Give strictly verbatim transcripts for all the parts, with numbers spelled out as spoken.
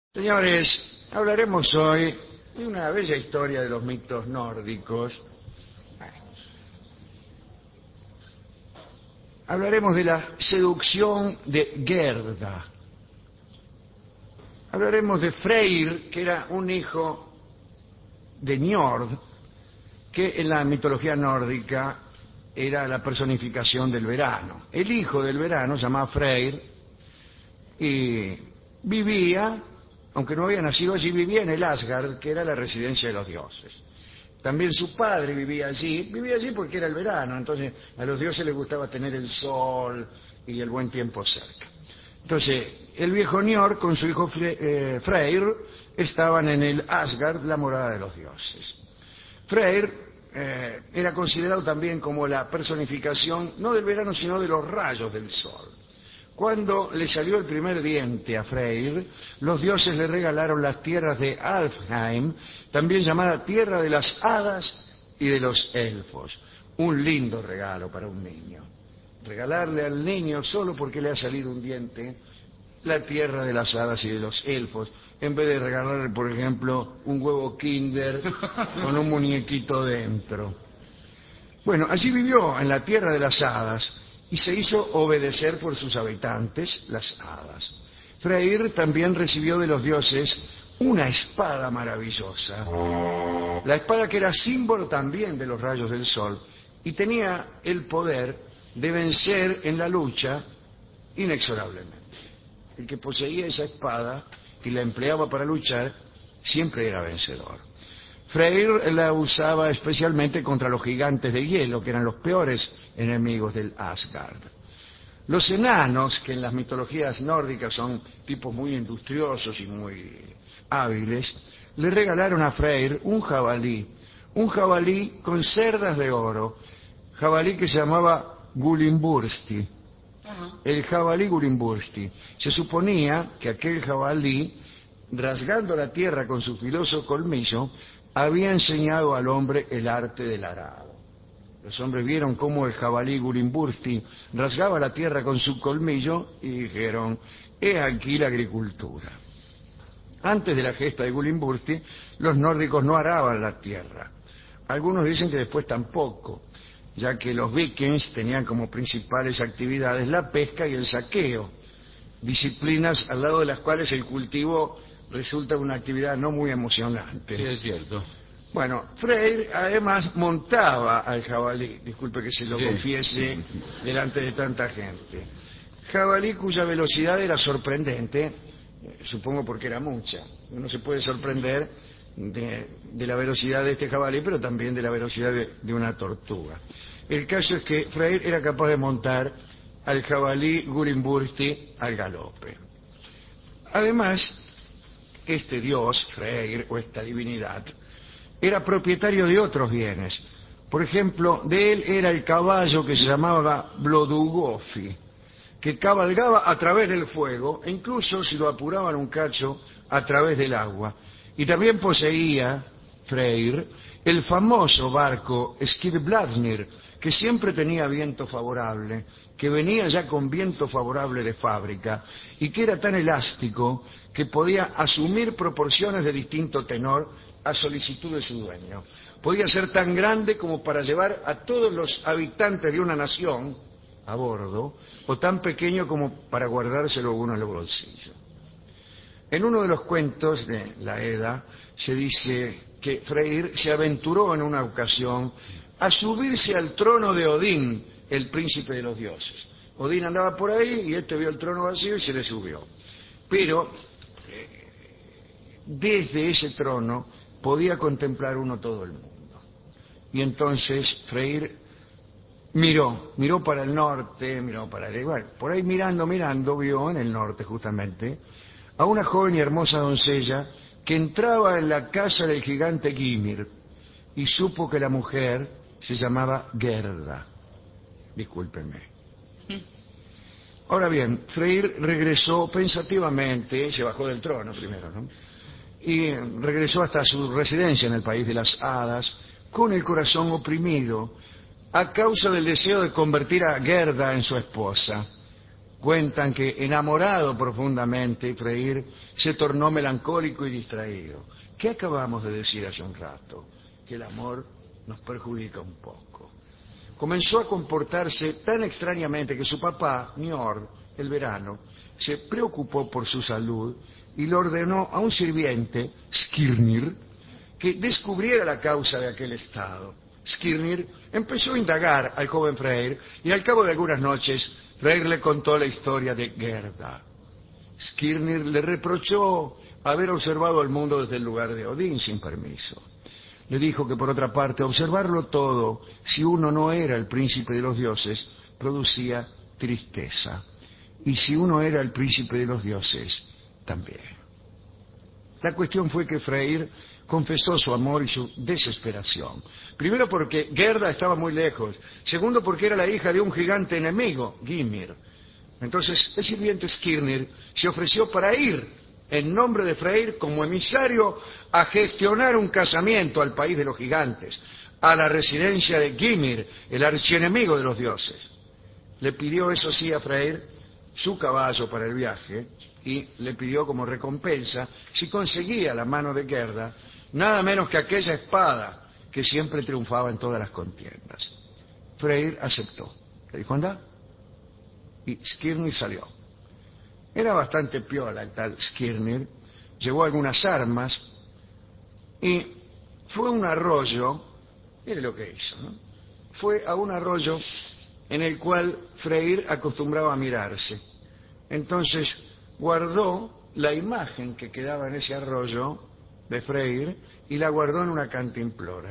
Señores, hablaremos hoy de una bella historia de los mitos nórdicos. Hablaremos de la seducción de Gerda. Hablaremos de Freyr, que era un hijo de Njord, que en la mitología nórdica era la personificación del verano. El hijo del verano se llamaba Freyr y vivía, aunque no había nacido allí, vivía en el Asgard, que era la residencia de los dioses. También su padre vivía allí, vivía allí porque era el verano, entonces a los dioses les gustaba tener el sol y el buen tiempo cerca. Entonces, el viejo Njord con su hijo Fre eh, Freyr estaban en el Asgard, la morada de los dioses. Freyr eh, era considerado también como la personificación, no del verano, sino de los rayos del sol. Cuando le salió el primer diente a Freyr, los dioses le regalaron las tierras de Alfheim, también llamada tierra de las hadas y de los elfos. Un lindo regalo para un niño. Regalarle al niño, solo porque le ha salido un diente, la tierra de las hadas y de los elfos, en vez de regalarle, por ejemplo, un huevo Kinder con un muñequito dentro. Bueno, allí vivió en la tierra de las hadas y se hizo obedecer por sus habitantes, las hadas. Freyr también recibió de los dioses una espada maravillosa, la espada que era símbolo también de los rayos del sol y tenía el poder de vencer en la lucha inexorablemente. El que poseía esa espada y la empleaba para luchar siempre era vencedor. Freyr la usaba especialmente contra los gigantes de hielo, que eran los peores enemigos del Asgard. Los enanos, que en las mitologías nórdicas son tipos muy industriosos y muy hábiles, le regalaron a Freyr un jabalí, un jabalí con cerdas de oro, jabalí que se llamaba Gulimbursti. El jabalí Gulimbursti. Se suponía que aquel jabalí, rasgando la tierra con su filoso colmillo, había enseñado al hombre el arte del arado. Los hombres vieron cómo el jabalí Gulimbursti rasgaba la tierra con su colmillo y dijeron: he aquí la agricultura. Antes de la gesta de Gulimbursti, los nórdicos no araban la tierra. Algunos dicen que después tampoco, ya que los vikings tenían como principales actividades la pesca y el saqueo, disciplinas al lado de las cuales el cultivo resulta una actividad no muy emocionante. Sí, es cierto. Bueno, Freyr además montaba al jabalí, disculpe que se lo Sí. confiese delante de tanta gente. Jabalí cuya velocidad era sorprendente, eh, supongo porque era mucha. Uno se puede sorprender de, de la velocidad de este jabalí, pero también de la velocidad de, de una tortuga. El caso es que Freyr era capaz de montar al jabalí Gulimbursti al galope. Además, este dios, Freyr, o esta divinidad, era propietario de otros bienes. Por ejemplo, de él era el caballo que se llamaba Blodugofi, que cabalgaba a través del fuego, e incluso, si lo apuraban un cacho, a través del agua. Y también poseía, Freyr, el famoso barco Skidbladnir, que siempre tenía viento favorable, que venía ya con viento favorable de fábrica, y que era tan elástico que podía asumir proporciones de distinto tenor a solicitud de su dueño. Podía ser tan grande como para llevar a todos los habitantes de una nación a bordo, o tan pequeño como para guardárselo uno en los bolsillos. En uno de los cuentos de la Edda se dice que Freyr se aventuró en una ocasión a subirse al trono de Odín, el príncipe de los dioses. Odín andaba por ahí y este vio el trono vacío y se le subió. Pero eh, desde ese trono podía contemplar uno todo el mundo. Y entonces Freyr miró, miró para el norte, miró para el... Igual, por ahí mirando, mirando, vio en el norte justamente a una joven y hermosa doncella que entraba en la casa del gigante Gymir y supo que la mujer se llamaba Gerda. Discúlpenme. Ahora bien, Freyr regresó pensativamente, se bajó del trono primero, ¿no? Y regresó hasta su residencia en el país de las hadas, con el corazón oprimido, a causa del deseo de convertir a Gerda en su esposa. Cuentan que, enamorado profundamente, Freyr se tornó melancólico y distraído. ¿Qué acabamos de decir hace un rato? Que el amor nos perjudica un poco. Comenzó a comportarse tan extrañamente que su papá, Njord, el verano, se preocupó por su salud y le ordenó a un sirviente, Skirnir, que descubriera la causa de aquel estado. Skirnir empezó a indagar al joven Freyr y al cabo de algunas noches Freyr le contó la historia de Gerda. Skirnir le reprochó haber observado el mundo desde el lugar de Odín sin permiso. Le dijo que, por otra parte, observarlo todo, si uno no era el príncipe de los dioses, producía tristeza. Y si uno era el príncipe de los dioses, también. La cuestión fue que Freyr confesó su amor y su desesperación. Primero porque Gerda estaba muy lejos. Segundo porque era la hija de un gigante enemigo, Gymir. Entonces el sirviente Skirnir se ofreció para ir en nombre de Freyr como emisario a gestionar un casamiento al país de los gigantes, a la residencia de Gymir, el archienemigo de los dioses. Le pidió, eso sí, a Freyr su caballo para el viaje y le pidió como recompensa, si conseguía la mano de Gerda, nada menos que aquella espada que siempre triunfaba en todas las contiendas. Freyr aceptó. Le dijo, anda. Y Skirnir salió. Era bastante piola el tal Skirnir. Llevó algunas armas y fue a un arroyo. Mire lo que hizo, ¿no? Fue a un arroyo en el cual Freyr acostumbraba a mirarse. Entonces guardó la imagen que quedaba en ese arroyo de Freyr y la guardó en una cantimplora,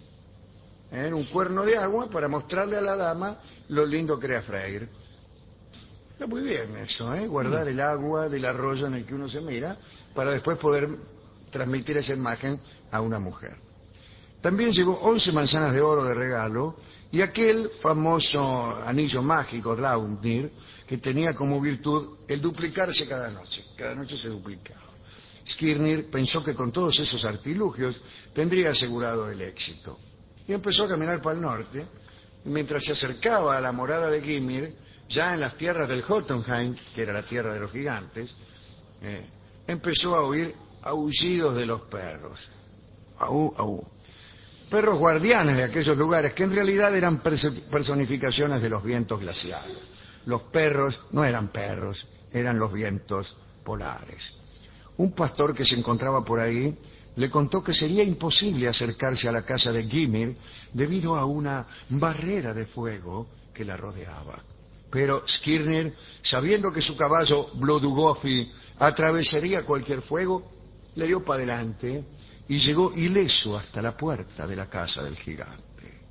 en un cuerno de agua, para mostrarle a la dama lo lindo que era Freyr. Está muy bien eso, ¿eh? Guardar el agua del arroyo en el que uno se mira para después poder transmitir esa imagen a una mujer. También llevó once manzanas de oro de regalo y aquel famoso anillo mágico, Draupnir, que tenía como virtud el duplicarse cada noche. Cada noche se duplicaba. Skirnir pensó que con todos esos artilugios tendría asegurado el éxito. Y empezó a caminar para el norte, y mientras se acercaba a la morada de Gymir, ya en las tierras del Jotunheim, que era la tierra de los gigantes, eh, empezó a oír aullidos de los perros. Aú, aú. Perros guardianes de aquellos lugares, que en realidad eran personificaciones de los vientos glaciales. Los perros no eran perros, eran los vientos polares. Un pastor que se encontraba por ahí le contó que sería imposible acercarse a la casa de Gymir debido a una barrera de fuego que la rodeaba. Pero Skirnir, sabiendo que su caballo Blodugofi atravesaría cualquier fuego, le dio para adelante y llegó ileso hasta la puerta de la casa del gigante.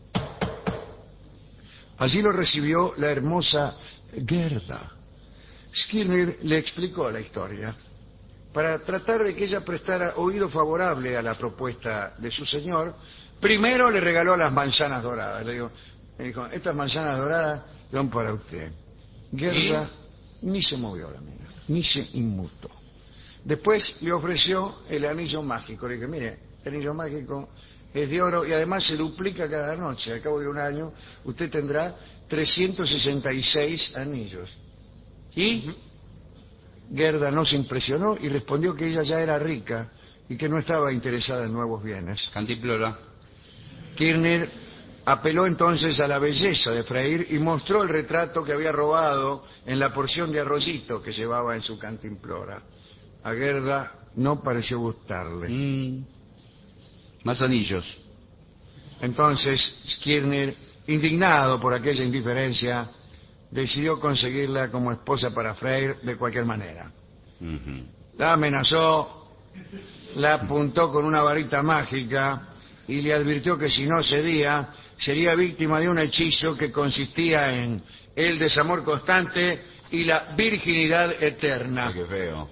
Allí lo recibió la hermosa Gerda. Skirnir le explicó la historia para tratar de que ella prestara oído favorable a la propuesta de su señor. Primero le regaló las manzanas doradas. Le dijo, le dijo estas manzanas doradas son para usted. Gerda ¿Y? Ni se movió la mina, ni se inmutó. Después le ofreció el anillo mágico. Le dije, mire, el anillo mágico es de oro y además se duplica cada noche. Al cabo de un año usted tendrá trescientos sesenta y seis anillos. ¿Y? Gerda no se impresionó y respondió que ella ya era rica y que no estaba interesada en nuevos bienes. Cantimplora. Skirnir apeló entonces a la belleza de Freyr y mostró el retrato que había robado en la porción de arroyito que llevaba en su cantimplora. A Gerda no pareció gustarle. Mm. Más anillos. Entonces Skirnir, indignado por aquella indiferencia, decidió conseguirla como esposa para Freyr de cualquier manera. Uh-huh. La amenazó, la apuntó con una varita mágica y le advirtió que si no cedía sería víctima de un hechizo que consistía en el desamor constante y la virginidad eterna. Ay, qué feo.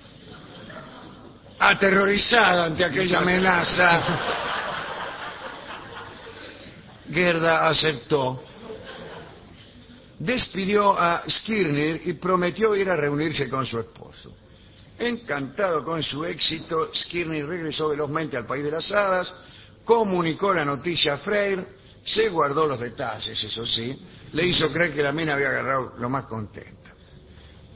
Aterrorizada ante aquella amenaza, Gerda aceptó. Despidió a Skirnir y prometió ir a reunirse con su esposo. Encantado con su éxito, Skirnir regresó velozmente al país de las hadas, comunicó la noticia a Freyr, se guardó los detalles, eso sí, le hizo creer que la mina había agarrado lo más contenta.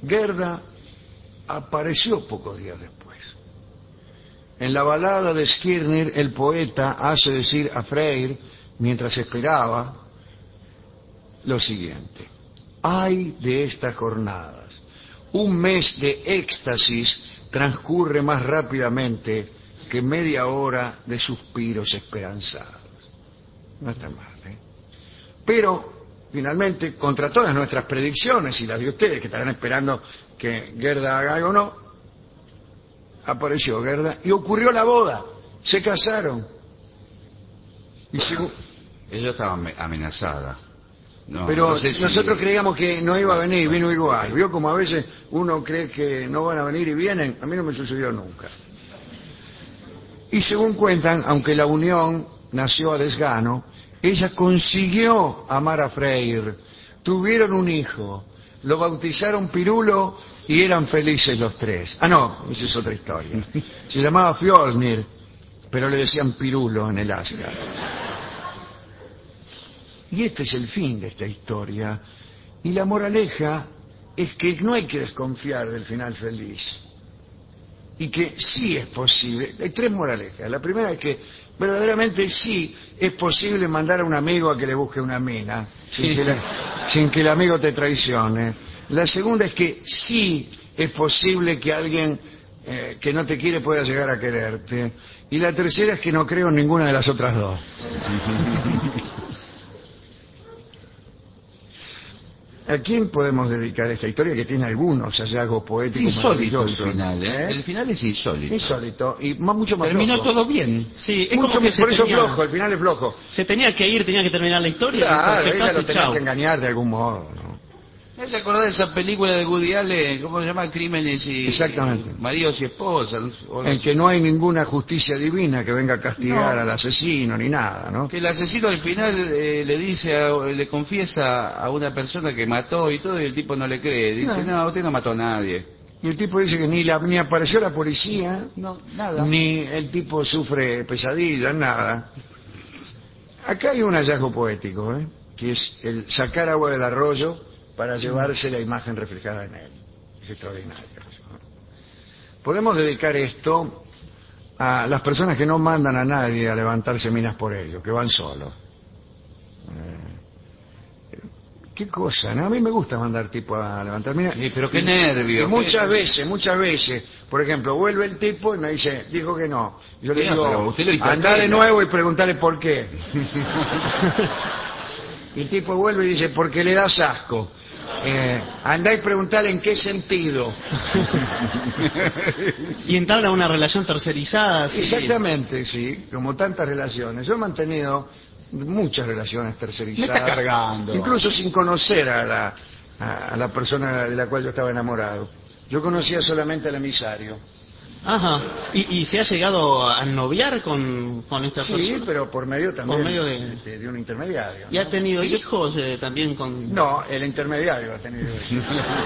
Gerda apareció pocos días después. En la balada de Skirnir, el poeta hace decir a Freyr, mientras esperaba, lo siguiente: ay de estas jornadas, un mes de éxtasis transcurre más rápidamente que media hora de suspiros esperanzados. No está mal, ¿eh? Pero, finalmente, contra todas nuestras predicciones y las de ustedes, que estarán esperando que Gerda haga algo o no, apareció Gerda y ocurrió la boda. Se casaron. Y según... Ella estaba amenazada. No, Pero no sé si... nosotros creíamos que no iba a venir y vino igual. ¿Vio como a veces uno cree que no van a venir y vienen? A mí no me sucedió nunca. Y según cuentan, aunque la unión nació a desgano, ella consiguió amar a Freyr. Tuvieron un hijo, lo bautizaron Pirulo y eran felices los tres. Ah, no, esa es otra historia. Se llamaba Fjolnir, pero le decían Pirulo en el Asgard. Y este es el fin de esta historia. Y la moraleja es que no hay que desconfiar del final feliz. Y que sí es posible. Hay tres moralejas. La primera es que verdaderamente sí es posible mandar a un amigo a que le busque una mina, sin, sí. que, la, sin que el amigo te traicione. La segunda es que sí es posible que alguien eh, que no te quiere pueda llegar a quererte. Y la tercera es que no creo en ninguna de las otras dos. ¿A quién podemos dedicar esta historia que tiene algunos hallazgos poéticos insólito el maravillosos? final, ¿eh? ¿Eh? El final es insólito. Insólito y más, mucho más Terminó flojo. todo bien. Sí, es Mucho, como que por se eso tenía, flojo, el final es flojo. se tenía que ir, tenía que terminar la historia. Claro, y ella lo y tenía chau. que engañar de algún modo, ¿no? ¿Me hace acordar de esa película de Woody Allen? ¿Cómo se llama? Crímenes y... Exactamente. Maridos y esposas. o algo En así. que no hay ninguna justicia divina que venga a castigar No. al asesino ni nada, ¿no? Que el asesino al final eh, le dice, a- le confiesa a una persona que mató y todo, y el tipo no le cree. Dice, No. no, usted no mató a nadie. Y el tipo dice que ni, la, ni apareció la policía, No, nada. ni el tipo sufre pesadillas, nada. Acá hay un hallazgo poético, ¿eh? Que es el sacar agua del arroyo para llevarse la imagen reflejada en él. Es extraordinario. ¿No? Podemos dedicar esto a las personas que no mandan a nadie a levantarse minas por ellos, que van solos. Eh, qué cosa, ¿no? A mí me gusta mandar tipo a levantar minas. Sí, pero qué Y- nervio. Y muchas qué- veces, muchas veces, por ejemplo, vuelve el tipo y me dice, dijo que no. Yo le Sí, pero digo, usted lo interpela. andá de nuevo y preguntale por qué. Y el tipo vuelve y dice, porque le das asco. Eh, andá y preguntale en qué sentido. Y entabla una relación tercerizada. Sí. Exactamente, sí, como tantas relaciones. Yo he mantenido muchas relaciones tercerizadas. Me está cargando. Incluso sin conocer a la, a, a la persona de la cual yo estaba enamorado. Yo conocía solamente al emisario. Ajá. ¿Y, y se ha llegado a noviar con, con esta Sí, persona? pero por medio también Por medio de- de, de un intermediario. ¿Y ¿no? ha tenido hijos eh, también con...? No, el intermediario ha tenido eso.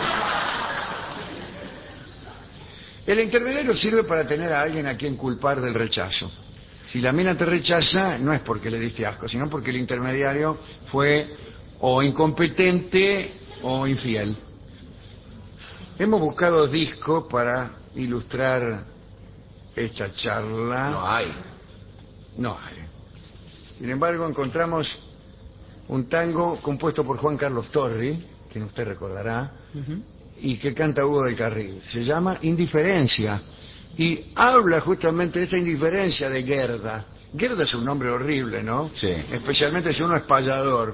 El intermediario sirve para tener a alguien a quien culpar del rechazo. Si la mina te rechaza, no es porque le diste asco, sino porque el intermediario fue o incompetente o infiel. Hemos buscado discos para ilustrar esta charla. No hay. No hay. Sin embargo, encontramos un tango compuesto por Juan Carlos Torri, quien usted recordará, Ujú. y que canta Hugo del Carril. Se llama Indiferencia y habla justamente de esta indiferencia de Gerda. Gerda es un nombre horrible, ¿no? Sí. Especialmente si uno es payador.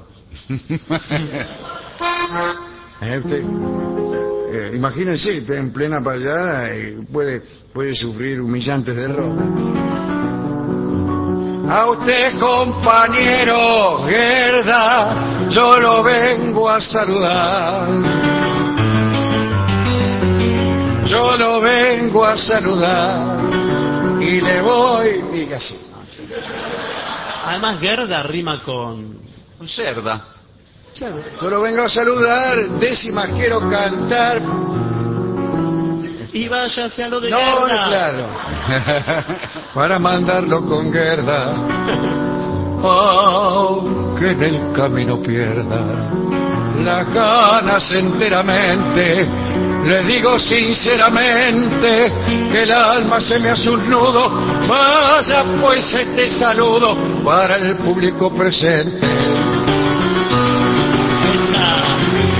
Eh, usted, eh, imagínense, usted en plena payada y puede, puede sufrir humillantes derrotas. A usted, compañero Gerda, yo lo vengo a saludar. Yo lo vengo a saludar y le voy y así. Además, Gerda rima con... Un cerda. Yo lo vengo a saludar, décimas quiero cantar. Y váyase a lo de No, Gerda. claro. Para mandarlo con Gerda. Aunque en el camino pierda las ganas enteramente, Le digo sinceramente que el alma se me hace un nudo. Vaya pues este saludo para el público presente. Esa.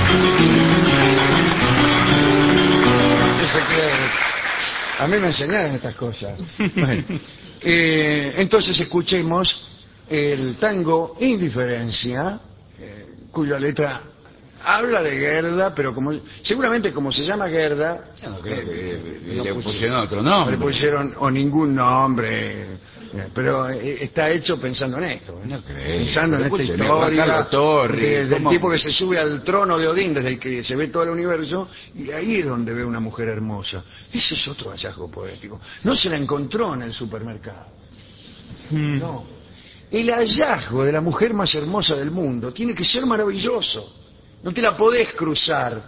Dice que a mí me enseñaron estas cosas. Bueno, eh, entonces escuchemos el tango Indiferencia, eh, cuya letra habla de Gerda, pero como seguramente como se llama Gerda, Yo no creo que eh, le, no le pusieron- pusieron otro no nombre. le pusieron o ningún nombre, eh, pero eh, está hecho pensando en esto, ¿eh? No creo. Pensando en Pero esta escúcheme, Juan historia Carlos Torri, de- del ¿cómo? tipo que se sube al trono de Odín desde el que se ve todo el universo, y ahí es donde ve una mujer hermosa. Ese es otro hallazgo poético. No se la encontró en el supermercado. Mm. No. El hallazgo de la mujer más hermosa del mundo tiene que ser maravilloso. No te la podés cruzar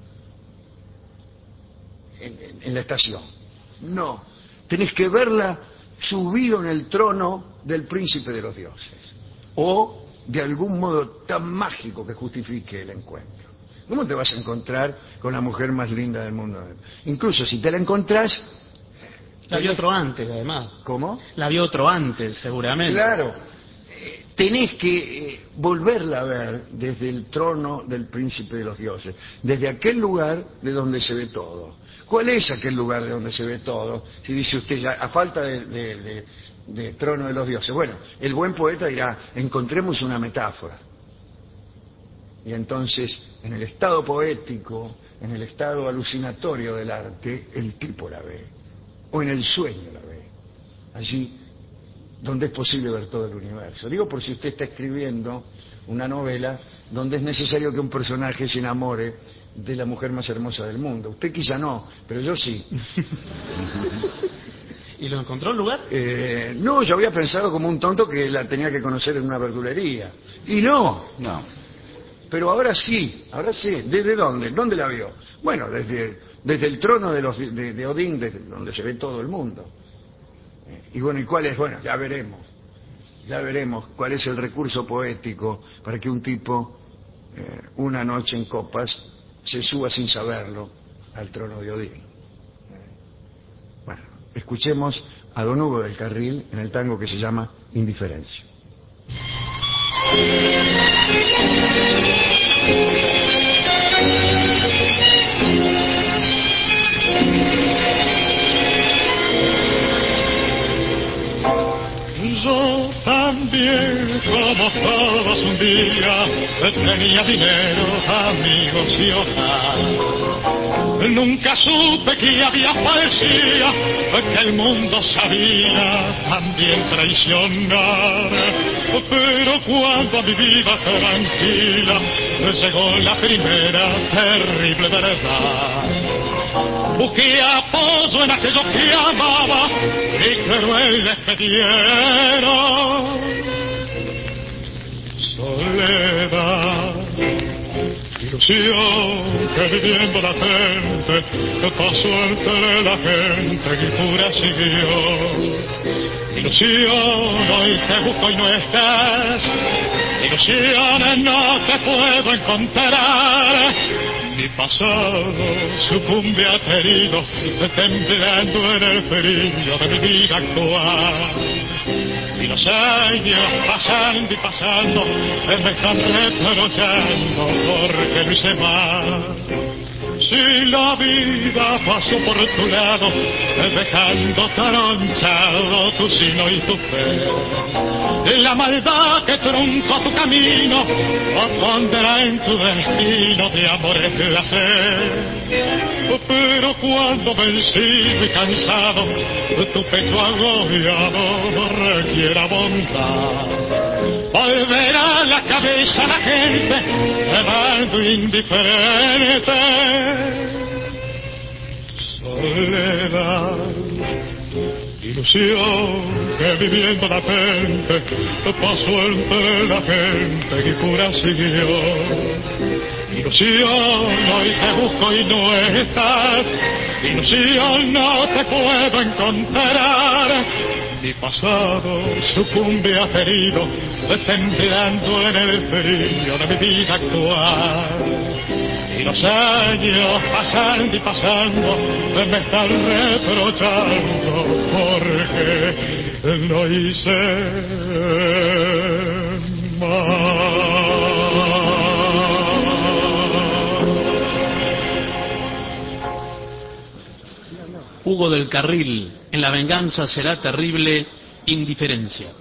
en, en- en la estación. No. Tenés que verla subido en el trono del príncipe de los dioses. O de algún modo tan mágico que justifique el encuentro. ¿Cómo te vas a encontrar con la mujer más linda del mundo? Incluso si te la encontrás... La vio otro antes, además. ¿Cómo? La vio otro antes, seguramente. Claro, eh, tenés que eh, volverla a ver desde el trono del príncipe de los dioses, desde aquel lugar de donde se ve todo. ¿Cuál es aquel lugar de donde se ve todo? Si dice usted, ya, a falta de, de- de- de trono de los dioses. Bueno, el buen poeta dirá, encontremos una metáfora. Y entonces, en el estado poético, en el estado alucinatorio del arte, el tipo la ve. O en el sueño la ve. Allí donde es posible ver todo el universo. Digo por si usted está escribiendo una novela donde es necesario que un personaje se enamore de la mujer más hermosa del mundo. Usted quizá no, pero yo sí. ¿Y lo encontró el lugar? Eh, no, yo había pensado como un tonto que la tenía que conocer en una verdulería. Y no, No. pero ahora sí, ahora sí. ¿Desde dónde? ¿Dónde la vio? Bueno, desde, desde el trono de, los, de, de Odín, desde donde se ve todo el mundo. Y bueno, ¿y cuál es? Bueno, ya veremos. Ya veremos cuál es el recurso poético para que un tipo, eh, una noche en copas, se suba sin saberlo al trono de Odín. Bueno, escuchemos a Don Hugo del Carril en el tango que se llama Indiferencia. Yo también, como todos un día, tenía dinero, amigos y hogar. Nunca supe que había falsía, que el mundo sabía también traicionar. Pero cuando a mi vida tranquila llegó la primera terrible verdad, busqué apoyo en aquello que amaba y crueles me dieron soledad, ilusión que viviendo la gente pasó entre la gente y pura siguió. Ilusión, hoy te busco y no estás, ilusión, no te puedo encontrar. Mi pasado sucumbe aterido, temblando en el frío de mi vida actual. Y los años pasando y pasando me están reprochando porque lo hice mal. Si la vida pasó por tu lado, dejando tronchado tu sino y tu fe, la maldad que truncó tu camino pondrá en tu destino de amores placer. Pero cuando vencido y cansado tu pecho agobiado requiera bondad, volverá la cabeza a la gente quedando indiferente. Soledad, ilusión que viviendo la gente pasó entre la gente y pura siguió. Ilusión, hoy te busco y no estás, ilusión, no te puedo encontrar. Mi pasado sucumbe aterido, temblando en el frío de mi vida actual. Y los años pasando y pasando me están reprochando porque no hice más. Hugo del Carril, en La venganza será terrible, indiferencia.